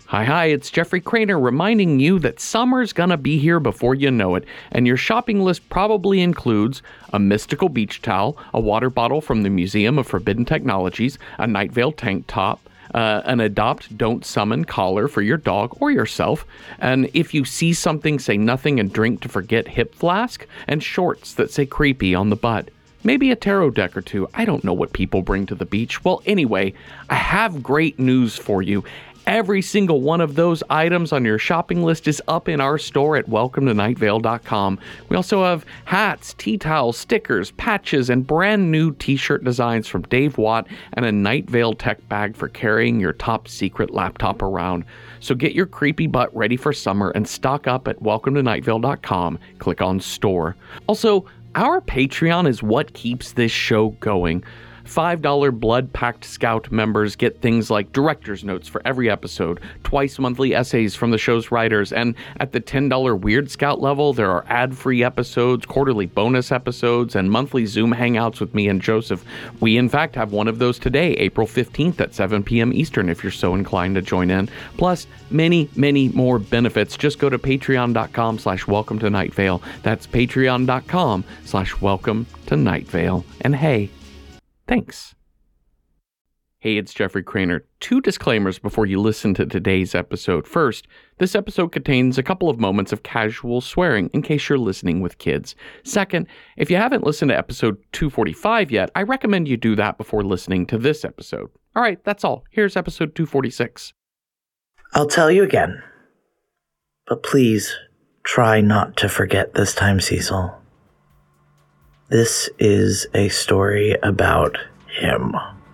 Hi, it's Jeffrey Craner reminding you that summer's gonna be here before you know it, and your shopping list probably includes a mystical beach towel, a water bottle from the Museum of Forbidden Technologies, a Night Vale tank top, an Adopt Don't Summon collar for your dog or yourself, and if you see something, say nothing and drink to forget hip flask, and shorts that say creepy on the butt. Maybe a tarot deck or two. I don't know what people bring to the beach. Well, anyway, I have great news for you. Every single one of those items on your shopping list is up in our store at welcometonightvale.com. We also have hats, tea towels, stickers, patches, and brand new t-shirt designs from Dave Watt and a Night Vale tech bag for carrying your top secret laptop around. So get your creepy butt ready for summer and stock up at welcometonightvale.com. Click on store. Also, our Patreon is what keeps this show going. $5 Blood Pact Scout members get things like director's notes for every episode, twice monthly essays from the show's writers, and at the $10 Weird Scout level, there are ad-free episodes, quarterly bonus episodes, and monthly Zoom hangouts with me and Joseph. We, in fact, have one of those today, April 15th at 7 p.m. Eastern, if you're so inclined to join in. Plus, many, many more benefits. Just go to patreon.com/welcome to Night Vale. That's patreon.com/welcome to Night Vale. And hey, thanks. Hey, it's Jeffrey Craner. 2 disclaimers before you listen to today's episode. First, this episode contains a couple of moments of casual swearing in case you're listening with kids. Second, if you haven't listened to episode 245 yet, I recommend you do that before listening to this episode. All right, that's all. Here's episode 246. I'll tell you again, but please try not to forget this time, Cecil. This is a story about him.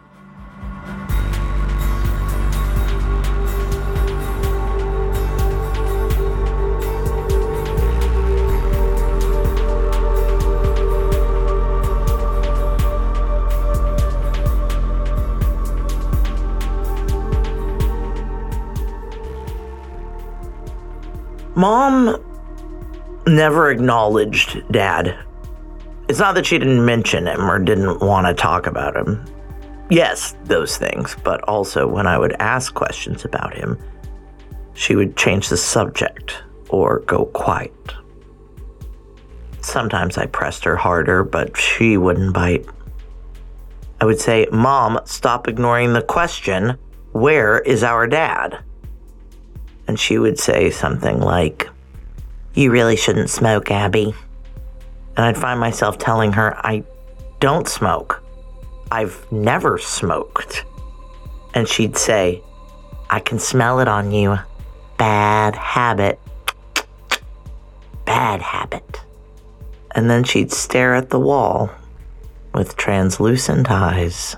Mom never acknowledged Dad. It's not that she didn't mention him or didn't want to talk about him. Yes, those things, but also when I would ask questions about him, she would change the subject or go quiet. Sometimes I pressed her harder, but she wouldn't bite. I would say, "Mom, stop ignoring the question. Where is our dad?" And she would say something like, "You really shouldn't smoke, Abby." And I'd find myself telling her, "I don't smoke. I've never smoked." And she'd say, "I can smell it on you. Bad habit. Bad habit." And then she'd stare at the wall with translucent eyes.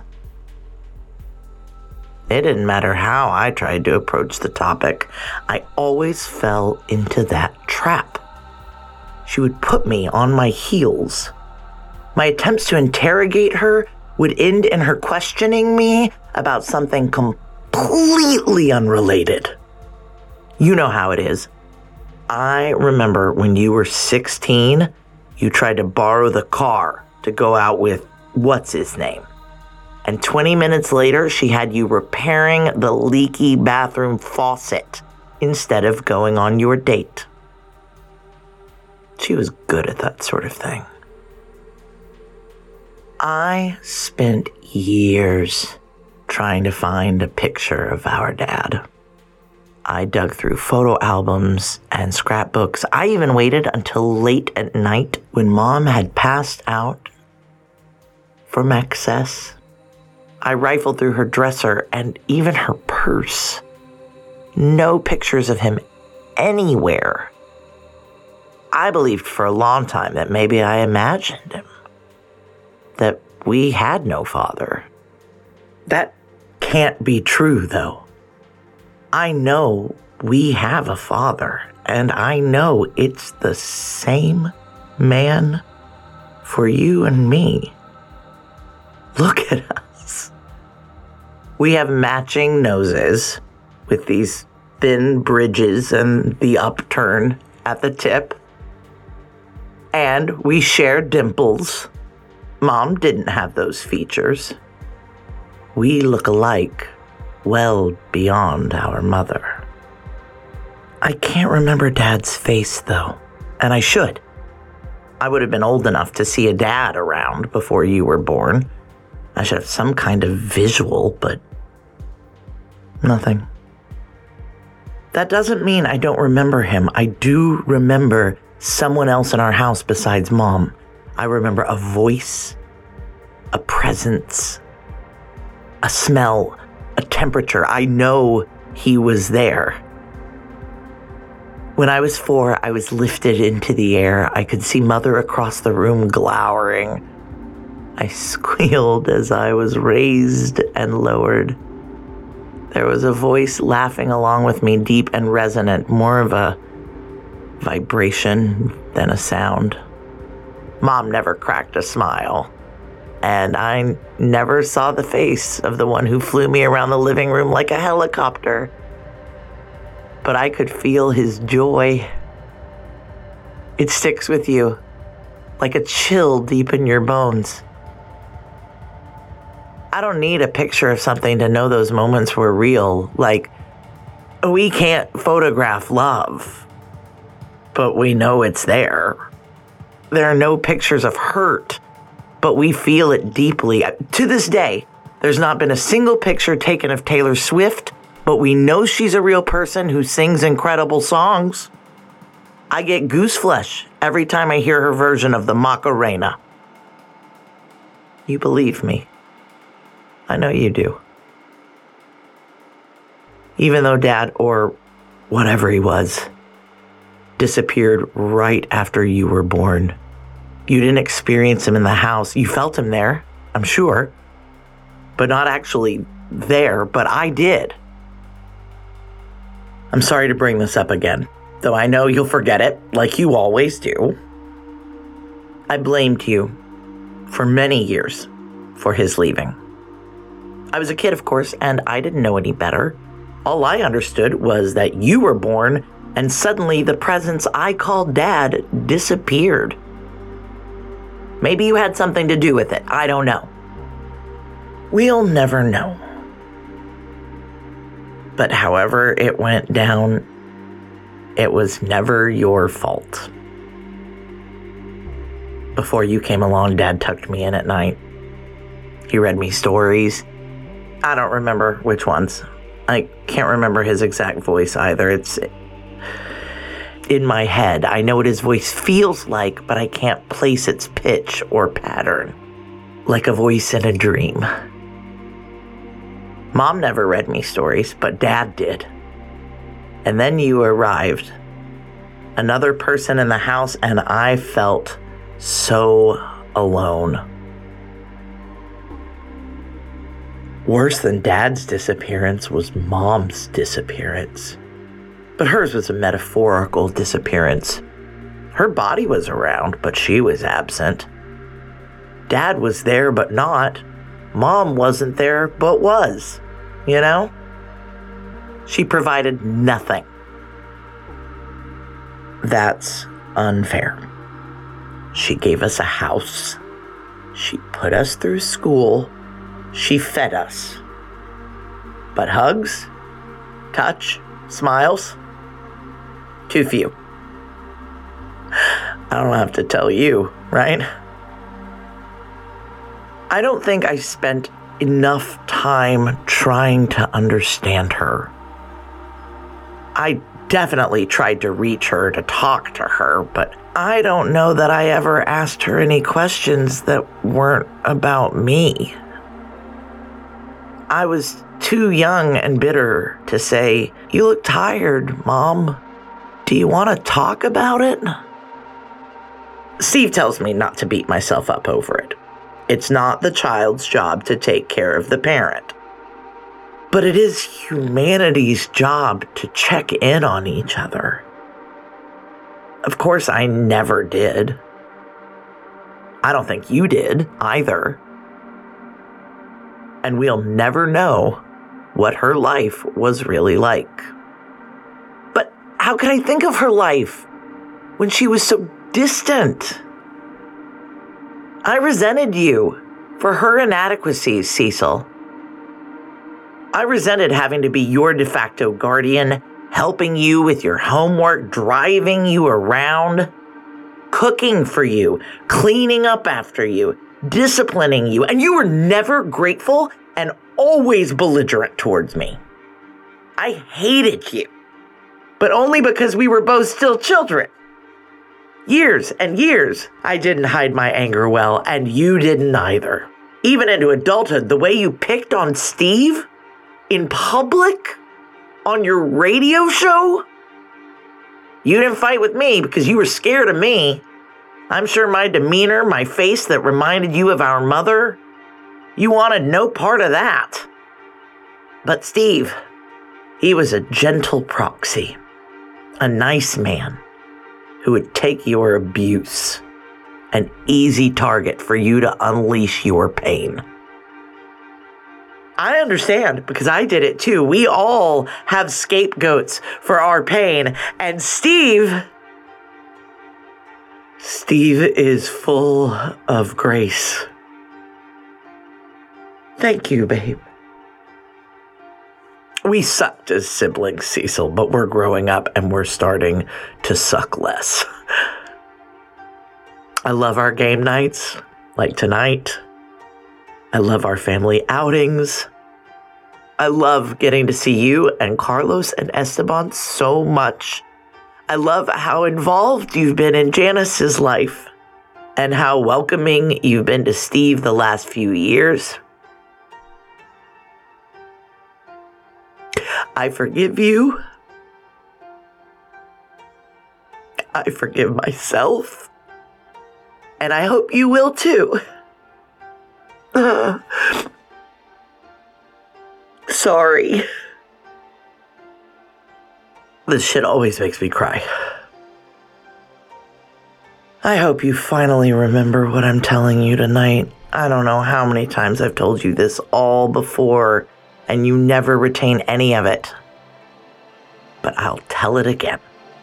It didn't matter how I tried to approach the topic. I always fell into that trap. She would put me on my heels. My attempts to interrogate her would end in her questioning me about something completely unrelated. You know how it is. I remember when you were 16, you tried to borrow the car to go out with what's-his-name. And 20 minutes later, she had you repairing the leaky bathroom faucet instead of going on your date. She was good at that sort of thing. I spent years trying to find a picture of our dad. I dug through photo albums and scrapbooks. I even waited until late at night when Mom had passed out from excess. I rifled through her dresser and even her purse. No pictures of him anywhere. I believed for a long time that maybe I imagined him. That we had no father. That can't be true, though. I know we have a father, and I know it's the same man for you and me. Look at us. We have matching noses with these thin bridges and the upturn at the tip. And we share dimples. Mom didn't have those features. We look alike well beyond our mother. I can't remember Dad's face, though, and I should. I would have been old enough to see a dad around before you were born. I should have some kind of visual, but nothing. That doesn't mean I don't remember him. I do remember someone else in our house besides Mom. I remember a voice, a presence, a smell, a temperature. I know he was there. When I was 4, I was lifted into the air. I could see Mother across the room glowering. I squealed as I was raised and lowered. There was a voice laughing along with me, deep and resonant, more of a vibration than a sound. Mom never cracked a smile, and I never saw the face of the one who flew me around the living room like a helicopter. But I could feel his joy. It sticks with you like a chill deep in your bones. I don't need a picture of something to know those moments were real. Like, we can't photograph love, but we know it's there. There are no pictures of hurt, but we feel it deeply. To this day, there's not been a single picture taken of Taylor Swift, but we know she's a real person who sings incredible songs. I get goose flesh every time I hear her version of the Macarena. You believe me. I know you do. Even though Dad, or whatever he was, disappeared right after you were born. You didn't experience him in the house. You felt him there, I'm sure, but not actually there, but I did. I'm sorry to bring this up again, though I know you'll forget it, like you always do. I blamed you for many years for his leaving. I was a kid, of course, and I didn't know any better. All I understood was that you were born, and suddenly the presence I called Dad disappeared. Maybe you had something to do with it. I don't know. We'll never know. But however it went down, it was never your fault. Before you came along, Dad tucked me in at night. He read me stories. I don't remember which ones. I can't remember his exact voice either. It's in my head. I know what his voice feels like, but I can't place its pitch or pattern. Like a voice in a dream. Mom never read me stories, but Dad did. And then you arrived. Another person in the house, and I felt so alone. Worse than Dad's disappearance was Mom's disappearance. But hers was a metaphorical disappearance. Her body was around, but she was absent. Dad was there, but not. Mom wasn't there, but was. You know? She provided nothing. That's unfair. She gave us a house. She put us through school. She fed us. But hugs, touch, smiles, too few. I don't have to tell you, right? I don't think I spent enough time trying to understand her. I definitely tried to reach her, to talk to her, but I don't know that I ever asked her any questions that weren't about me. I was too young and bitter to say, "You look tired, Mom. Do you want to talk about it?" Steve tells me not to beat myself up over it. It's not the child's job to take care of the parent. But it is humanity's job to check in on each other. Of course, I never did. I don't think you did either. And we'll never know what her life was really like. But how could I think of her life when she was so distant? I resented you for her inadequacies, Cecil. I resented having to be your de facto guardian, helping you with your homework, driving you around, cooking for you, cleaning up after you, disciplining you, and you were never grateful and always belligerent towards me. I hated you, but only because we were both still children. Years and years, I didn't hide my anger well, and you didn't either. Even into adulthood, the way you picked on Steve in public on your radio show? You didn't fight with me because you were scared of me. I'm sure my demeanor, my face that reminded you of our mother, you wanted no part of that. But Steve, he was a gentle proxy, a nice man who would take your abuse, an easy target for you to unleash your pain. I understand because I did it too. We all have scapegoats for our pain, and Steve is full of grace. Thank you, babe. We sucked as siblings, Cecil, but we're growing up and we're starting to suck less. I love our game nights, like tonight. I love our family outings. I love getting to see you and Carlos and Esteban so much. I love how involved you've been in Janice's life and how welcoming you've been to Steve the last few years. I forgive you. I forgive myself. And I hope you will too. Sorry. This shit always makes me cry. I hope you finally remember what I'm telling you tonight. I don't know how many times I've told you this all before, and you never retain any of it. But I'll tell it again.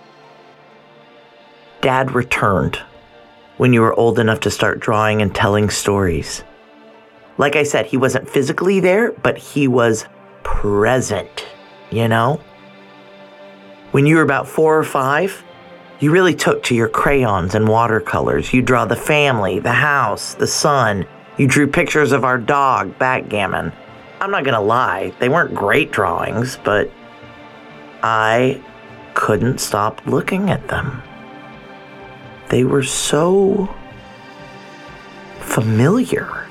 Dad returned when you were old enough to start drawing and telling stories. Like I said, he wasn't physically there, but he was present, you know? When you were about 4 or 5, you really took to your crayons and watercolors. You draw the family, the house, the sun. You drew pictures of our dog, Backgammon. I'm not gonna lie, they weren't great drawings, but I couldn't stop looking at them. They were so familiar.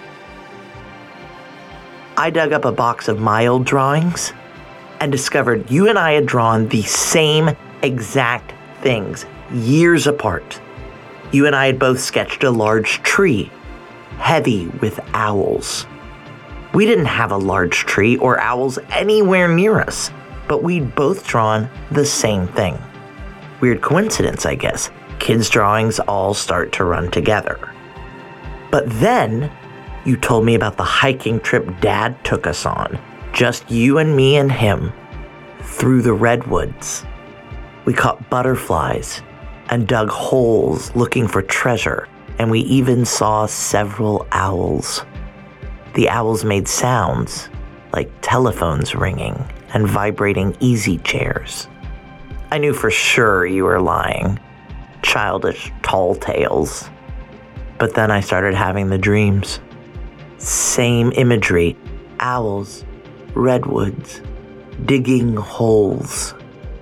I dug up a box of my old drawings and discovered you and I had drawn the same exact things years apart. You and I had both sketched a large tree, heavy with owls. We didn't have a large tree or owls anywhere near us, but we'd both drawn the same thing. Weird coincidence, I guess. Kids' drawings all start to run together. But then you told me about the hiking trip Dad took us on, just you and me and him, through the redwoods. We caught butterflies and dug holes looking for treasure, and we even saw several owls. The owls made sounds like telephones ringing and vibrating easy chairs. I knew for sure you were lying. Childish tall tales. But then I started having the dreams. Same imagery. Owls, redwoods, digging holes.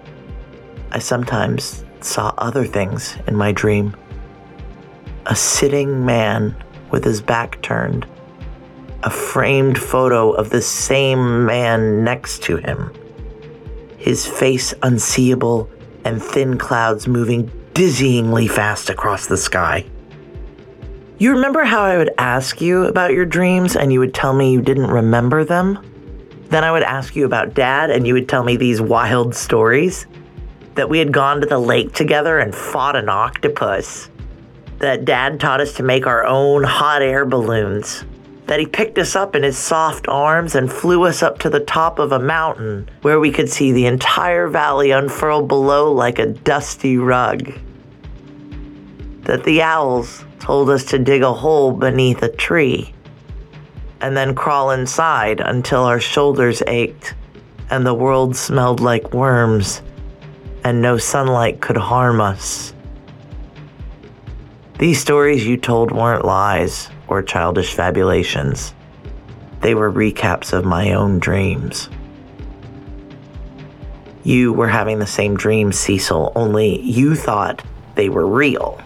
I sometimes saw other things in my dream. A sitting man with his back turned. A framed photo of the same man next to him. His face unseeable and thin clouds moving dizzyingly fast across the sky. You remember how I would ask you about your dreams and you would tell me you didn't remember them? Then I would ask you about Dad and you would tell me these wild stories. That we had gone to the lake together and fought an octopus. That Dad taught us to make our own hot air balloons. That he picked us up in his soft arms and flew us up to the top of a mountain where we could see the entire valley unfurl below like a dusty rug. That the owls told us to dig a hole beneath a tree and then crawl inside until our shoulders ached and the world smelled like worms and no sunlight could harm us. These stories you told weren't lies or childish fabulations. They were recaps of my own dreams. You were having the same dreams, Cecil, only you thought they were real.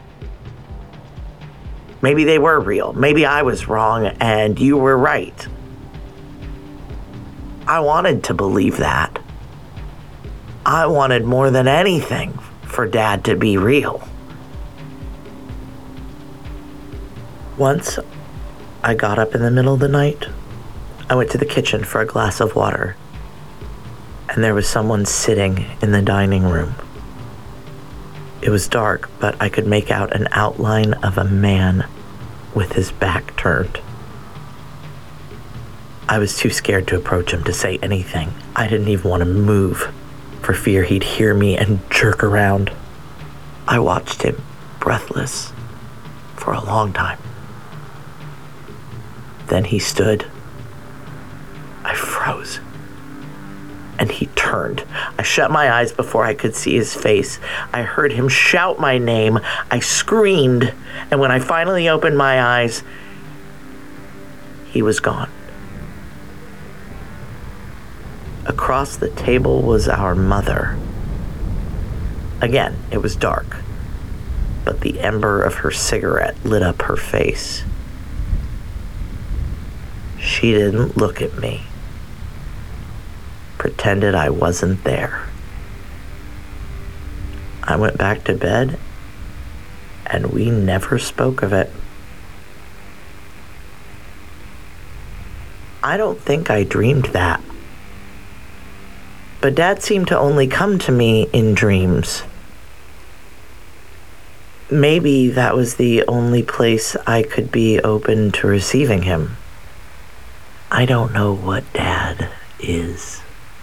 Maybe they were real. Maybe I was wrong and you were right. I wanted to believe that. I wanted more than anything for Dad to be real. Once, I got up in the middle of the night. I went to the kitchen for a glass of water, and there was someone sitting in the dining room. It was dark, but I could make out an outline of a man with his back turned. I was too scared to approach him to say anything. I didn't even want to move for fear he'd hear me and jerk around. I watched him, breathless, for a long time. Then he stood. I froze. And he turned. I shut my eyes before I could see his face. I heard him shout my name. I screamed. And when I finally opened my eyes, he was gone. Across the table was our mother. Again, it was dark, but the ember of her cigarette lit up her face. She didn't look at me. Pretended I wasn't there. I went back to bed, and we never spoke of it. I don't think I dreamed that. But Dad seemed to only come to me in dreams. Maybe that was the only place I could be open to receiving him. I don't know what Dad is.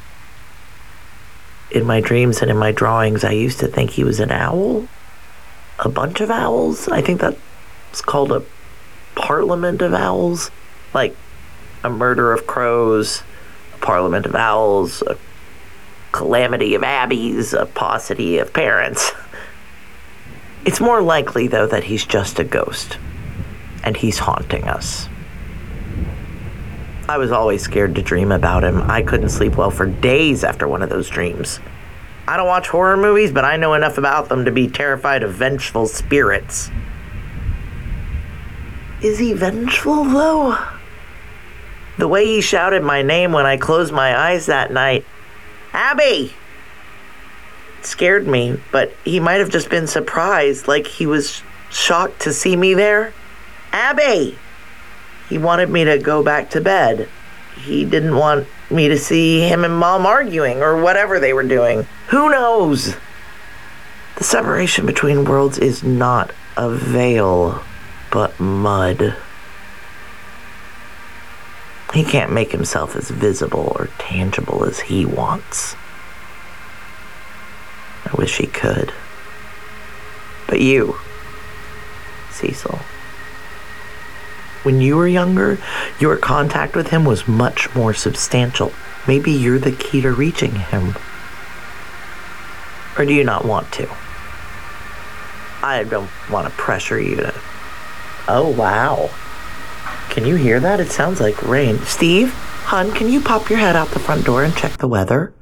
In my dreams and in my drawings, I used to think he was an owl. A bunch of owls. I think that's called a parliament of owls. Like a murder of crows, a parliament of owls, a calamity of abbeys, a paucity of parents. It's more likely, though, that he's just a ghost, and he's haunting us. I was always scared to dream about him. I couldn't sleep well for days after one of those dreams. I don't watch horror movies, but I know enough about them to be terrified of vengeful spirits. Is he vengeful, though? The way he shouted my name when I closed my eyes that night, Abby! Scared me, but he might have just been surprised, like he was shocked to see me there. Abby! He wanted me to go back to bed. He didn't want me to see him and Mom arguing or whatever they were doing. Who knows? The separation between worlds is not a veil, but mud. He can't make himself as visible or tangible as he wants. I wish he could. But you, Cecil, when you were younger, your contact with him was much more substantial. Maybe you're the key to reaching him. Or do you not want to? I don't want to pressure you to... Oh, wow. Can you hear that? It sounds like rain. Steve, hon, can you pop your head out the front door and check the weather?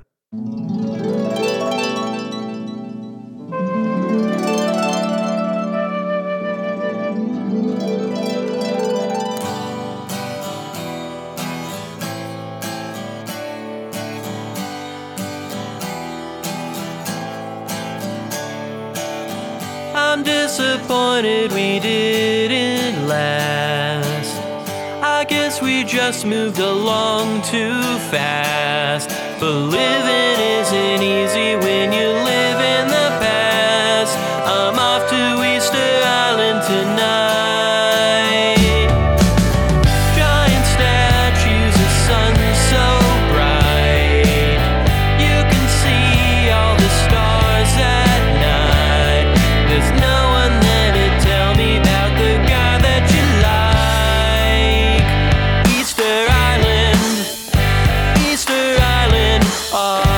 I'm disappointed we didn't last. I guess we just moved along too fast. But living isn't easy when you live in the past. I'm off to Easter Island tonight. Giant statues of sun so bright. You can see all the stars at night. There's no one there to tell me about the guy that you like. Easter Island, Easter Island, oh.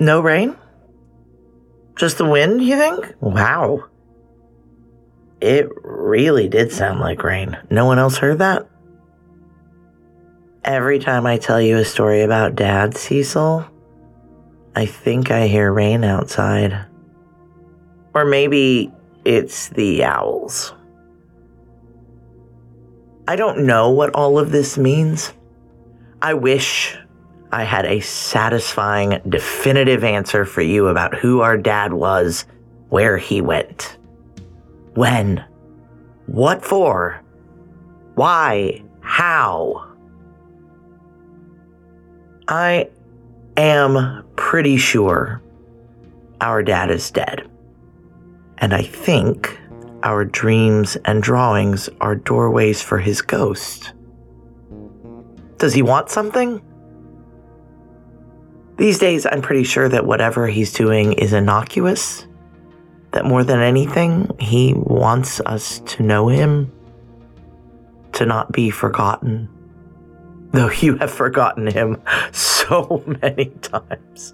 No rain? Just the wind, you think? Wow. It really did sound like rain. No one else heard that? Every time I tell you a story about Dad, Cecil, I think I hear rain outside. Or maybe it's the owls. I don't know what all of this means. I wish I had a satisfying, definitive answer for you about who our dad was, where he went, when, what for, why, how. I am pretty sure our dad is dead. And I think our dreams and drawings are doorways for his ghost. Does he want something? These days, I'm pretty sure that whatever he's doing is innocuous. That more than anything, he wants us to know him, to not be forgotten. Though you have forgotten him so many times.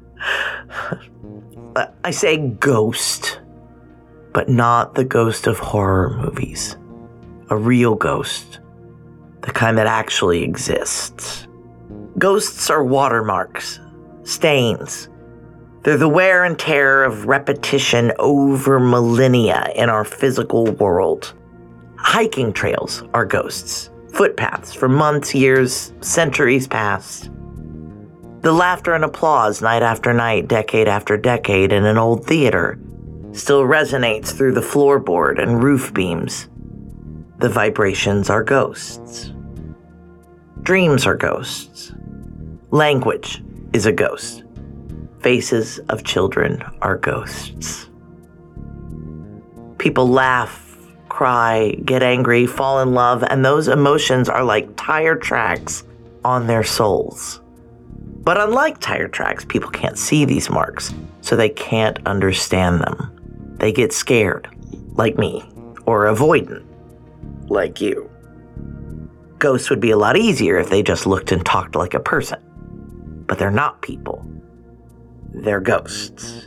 I say ghost, but not the ghost of horror movies. A real ghost. The kind that actually exists. Ghosts are watermarks, stains. They're the wear and tear of repetition over millennia in our physical world. Hiking trails are ghosts. Footpaths for months, years, centuries past. The laughter and applause night after night, decade after decade in an old theater still resonates through the floorboard and roof beams. The vibrations are ghosts. Dreams are ghosts. Language is a ghost. Faces of children are ghosts. People laugh, cry, get angry, fall in love, and those emotions are like tire tracks on their souls. But unlike tire tracks, people can't see these marks, so they can't understand them. They get scared, like me, or avoidant, like you. Ghosts would be a lot easier if they just looked and talked like a person. But they're not people. They're ghosts.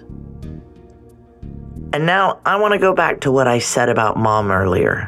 And now I want to go back to what I said about Mom earlier.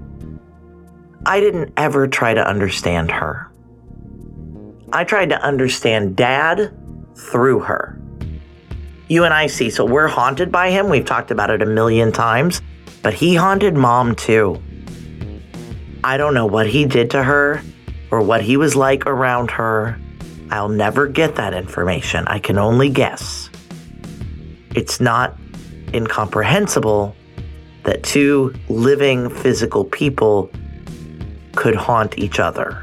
I didn't ever try to understand her. I tried to understand Dad through her. You and I, Cecil, we're haunted by him. We've talked about it a million times. But he haunted Mom too. I don't know what he did to her or what he was like around her. I'll never get that information. I can only guess. It's not incomprehensible that two living physical people could haunt each other.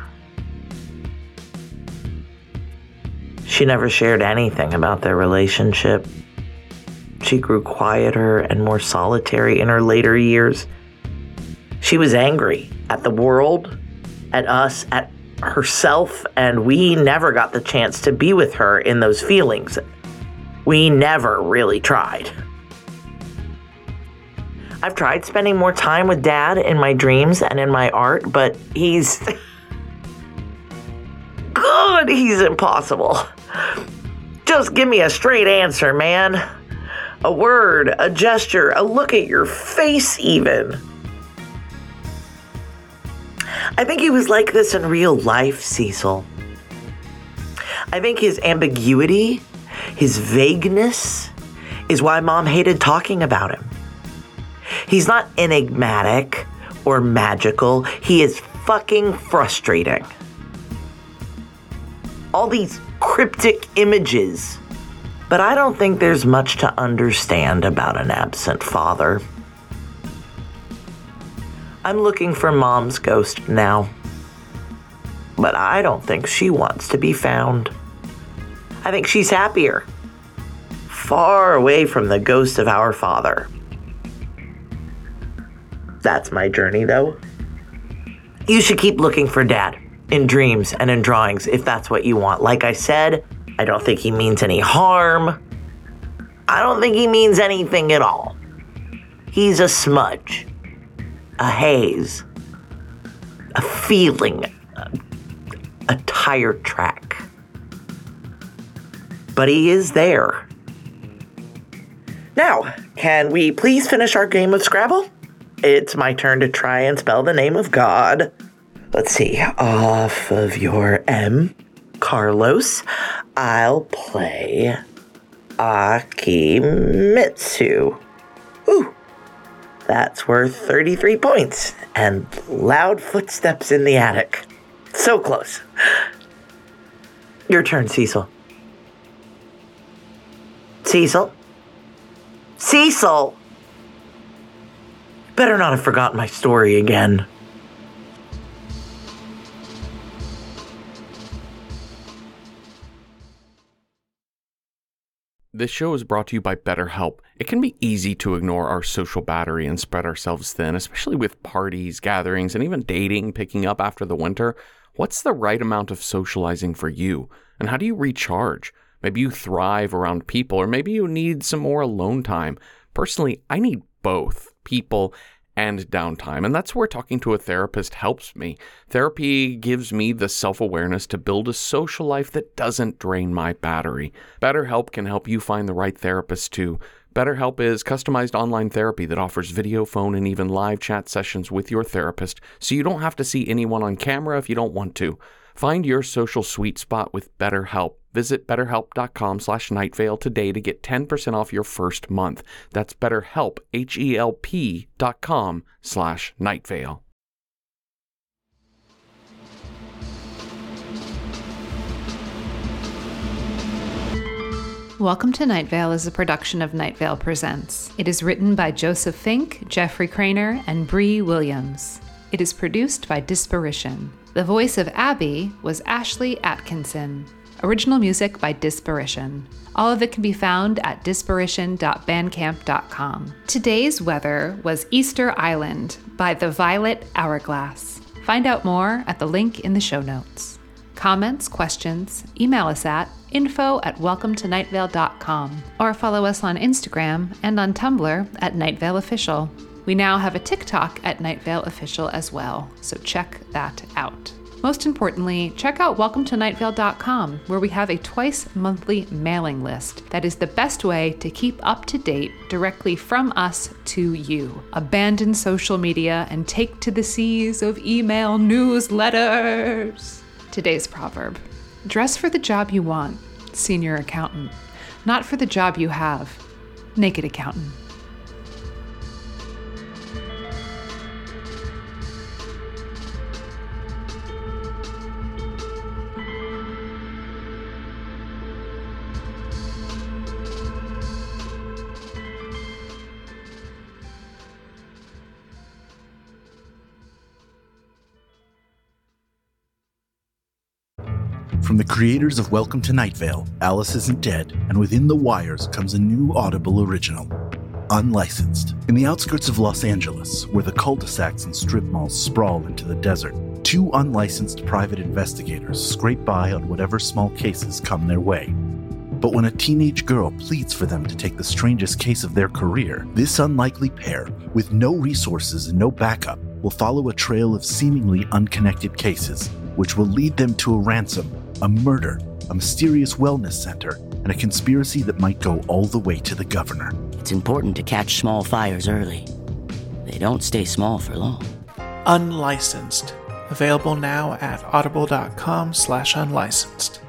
She never shared anything about their relationship. She grew quieter and more solitary in her later years. She was angry at the world, at us, at herself, and we never got the chance to be with her in those feelings. We never really tried. I've tried spending more time with Dad in my dreams and in my art, but he's good. He's impossible. Just give me a straight answer, man. A word, a gesture, a look at your face even. I think he was like this in real life, Cecil. I think his ambiguity, his vagueness, is why Mom hated talking about him. He's not enigmatic or magical. He is fucking frustrating. All these cryptic images. But I don't think there's much to understand about an absent father. I'm looking for Mom's ghost now. But I don't think she wants to be found. I think she's happier. Far away from the ghost of our father. That's my journey, though. You should keep looking for Dad in dreams and in drawings if that's what you want. Like I said, I don't think he means any harm. I don't think he means anything at all. He's a smudge, a haze, a feeling, a tire track. but he is there. Now, can we please finish our game of Scrabble? It's my turn to try and spell the name of God. Let's see. Off of your M, Carlos, I'll play Akimitsu. Ooh, that's worth 33 points. And loud footsteps in the attic. So close. Your turn, Cecil. Cecil? Cecil! Better not have forgotten my story again. This show is brought to you by BetterHelp. It can be easy to ignore our social battery and spread ourselves thin, especially with parties, gatherings, and even dating picking up after the winter. What's the right amount of socializing for you? And how do you recharge? Maybe you thrive around people, or maybe you need some more alone time. Personally, I need both people and downtime, and that's where talking to a therapist helps me. Therapy gives me the self-awareness to build a social life that doesn't drain my battery. BetterHelp can help you find the right therapist too. BetterHelp is customized online therapy that offers video, phone, and even live chat sessions with your therapist, so you don't have to see anyone on camera if you don't want to. Find your social sweet spot with BetterHelp. Visit BetterHelp.com/NightVale today to get 10% off your first month. That's BetterHelp, HELP.com/NightVale. Welcome to Night Vale is a production of Night Vale Presents. It is written by Joseph Fink, Jeffrey Craner, and Bree Williams. It is produced by Disparition. The voice of Abby was Ashley Atkinson. Original music by Disparition. All of it can be found at disparition.bandcamp.com. Today's weather was Easter Island by the Violet Hourglass. Find out more at the link in the show notes. Comments, questions, email us at info@welcometonightvale.com or follow us on Instagram and on Tumblr at Nightvale Official. We now have a TikTok at Nightvale Official as well, so check that out. Most importantly, check out welcometonightvale.com, where we have a twice-monthly mailing list that is the best way to keep up to date directly from us to you. Abandon social media and take to the seas of email newsletters. Today's proverb: dress for the job you want, senior accountant, not for the job you have, naked accountant. From the creators of Welcome to Night Vale, Alice Isn't Dead, and Within the Wires comes a new Audible original, Unlicensed. In the outskirts of Los Angeles, where the cul-de-sacs and strip malls sprawl into the desert, two unlicensed private investigators scrape by on whatever small cases come their way. But when a teenage girl pleads for them to take the strangest case of their career, this unlikely pair, with no resources and no backup, will follow a trail of seemingly unconnected cases, which will lead them to a ransom, a murder, a mysterious wellness center, and a conspiracy that might go all the way to the governor. It's important to catch small fires early. They don't stay small for long. Unlicensed. Available now at audible.com/unlicensed.